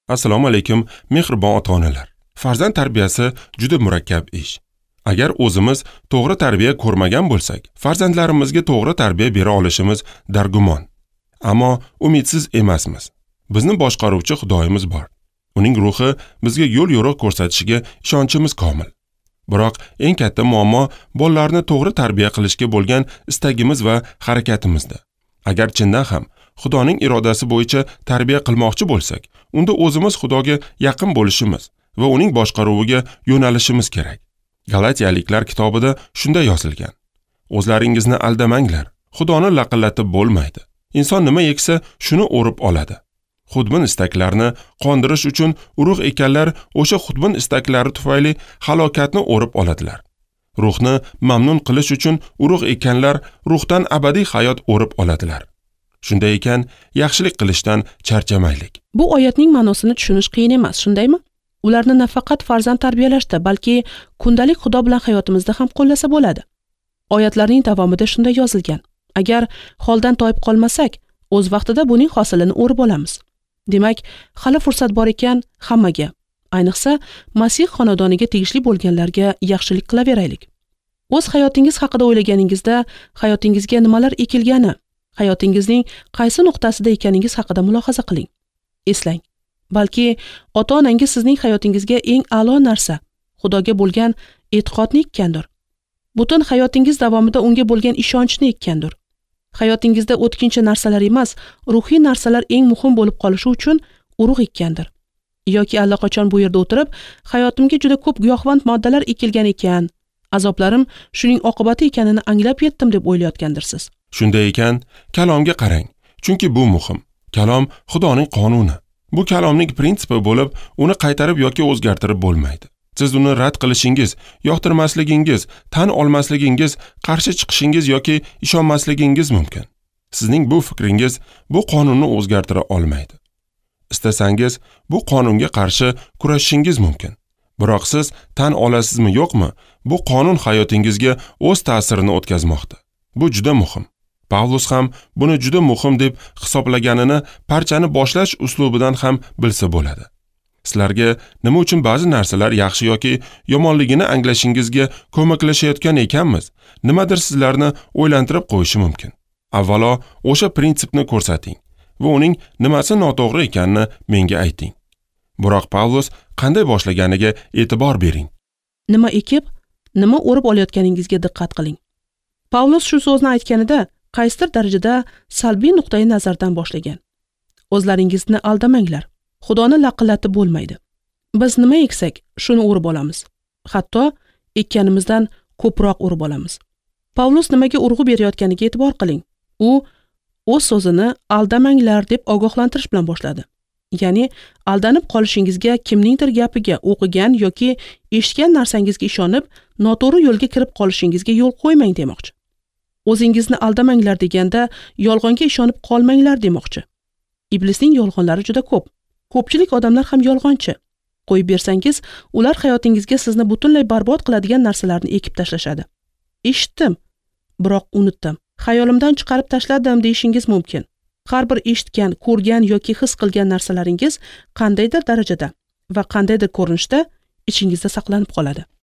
Assalomu alaykum, mehribon ota-onalar. Farzand tarbiyasi juda murakkab ish. Agar o'zimiz to'g'ri tarbiya ko'rmagan bo'lsak, farzandlarimizga to'g'ri tarbiya bera olishimiz dargumon. Ammo umidsiz emasmiz. Bizni boshqaruvchi Xudoyimiz bor. Uning ruhi bizga yo'l yo'riq ko'rsatishiga ishonchimiz komil. Biroq eng katta muammo bolalarni to'g'ri tarbiya qilishga bo'lgan istagimiz va harakatimizda. Agar chindan ham Xudoning irodasi bo'yicha tarbiya qilmoqchi bo'lsak, unda o'zimiz Xudoga yaqin bo'lishimiz va uning boshqaruviga yo'nalishimiz kerak. Galatiyaliklar kitobida shunday yozilgan: O'zlaringizni aldamanglar, Xudoni laqillatib bo'lmaydi. Inson nima eksa, shuni o'rib oladi. Xudbin istaklarni qondirish uchun urug' ekanlar o'sha xudbin istaklari tufayli halokatni o'rib oladilar. Ruhni mamnun qilish uchun urug' ekanlar ruhdan abadiy hayot o'rib oladilar. Shunday ekan, yaxshilik qilishdan charchamaylik. Bu oyatning ma'nosini tushunish qiyin emas, shundaymi? Ularni nafaqat farzand tarbiyalashda, balki kundalik Xudo bilan hayotimizda ham qo'llasa bo'ladi. Oyatlarning davomida shunday yozilgan: agar holdan toyib qolmasak, o'z vaqtida buning hosilini o'rib olamiz. Demak, hali fursat bor ekan, hammaga, ayniqsa Masih xonadoniga tegishli bo'lganlarga yaxshilik qilaveraylik. O'z hayotingiz haqida o'ylaganingizda, hayotingizga nimalar ekilgani, hayotingizning qaysi nuqtasida ekaningiz haqida mulohaza qiling. Eslang, balki ota-onangiz sizning hayotingizga eng a'lo narsa Xudoga bo'lgan e'tiqodni ekkandir. Butun hayotingiz davomida unga bo'lgan ishonchni ekkandir. Hayotingizda o'tkinchi narsalar emas, ruhiy narsalar eng muhim bo'lib qolishi uchun urug' ekkandir. Yoki allaqachon bu yerda o'tirib, hayotimga juda ko'p giyohvand moddalar ekilgan ekan, azoblarim shuning oqibati ekanini anglab yetdim deb o'ylayotgandirsiz. Shunday ekan, kalomga qarang, chunki bu muhim. Kalom Xudoning qonuni. Bu kalomning prinsipi bo'lib, uni qaytarib yoki o'zgartirib bo'lmaydi. Siz uni rad qilishingiz, yoqtirmasligingiz, tan olmasligingiz, qarshi chiqishingiz yoki ishonmasligingiz mumkin. Sizning bu fikringiz bu qonunni o'zgartira olmaydi. Istasangiz, bu qonunga qarshi kurashishingiz mumkin. Biroq siz tan olasizmi yo'qmi, bu qonun hayotingizga o'z ta'sirini o'tkazmoqda. Bu juda muhim. Pavlus ham buni juda muhim deb hisoblaganini parchani boshlash uslubidan ham bilsa bo'ladi. Sizlarga nima uchun ba'zi narsalar yaxshi yoki yomonligini anglashingizga ko'maklashayotgan ekanmiz, nimadir sizlarni o'ylantirib qo'yishi mumkin. Avvalo, o'sha prinsipni ko'rsating va uning nimasi noto'g'ri ekanini menga ayting. Biroq Pavlus qanday boshlaganiga e'tibor bering. Nima ekib, nima o'rib olayotganingizga diqqat qiling. Pavlus shu so'zni aytganida qaysidir darajada salbiy nuqtai nazardan boshlagan. O'zlaringizni aldamanglar. Xudoni laqillatib bo'lmaydi. Biz nima eksak, shuni o'rib olamiz. Hatto ekkanimizdan ko'proq o'rib olamiz. Pavlus nimaga urg'u berayotganiga e'tibor qiling. U o'z so'zini aldamanglar deb ogohlantirish bilan boshladi. Ya'ni aldanib qolishingizga, kimningdir gapiga, o'qigan yoki eshitgan narsangizga ishonib, noto'g'ri yo'lga kirib qolishingizga yo'l qo'ymang demoqchi. O'zingizni aldamanglar deganda yolg'onga ishonib qolmanglar demoqchi. Iblisning yolg'onlari juda ko'p. Ko'pchilik odamlar ham yolg'onchi. Qo'yib bersangiz, ular hayotingizga sizni butunlay barbod qiladigan narsalarni ekib tashlashadi. Eshitdim, biroq unutdim. Xayolimdan chiqarib tashladim deyishingiz mumkin. Har bir eshitgan, ko'rgan yoki his qilgan narsalaringiz qandaydir darajada va qandaydir ko'rinishda ichingizda saqlanib qoladi.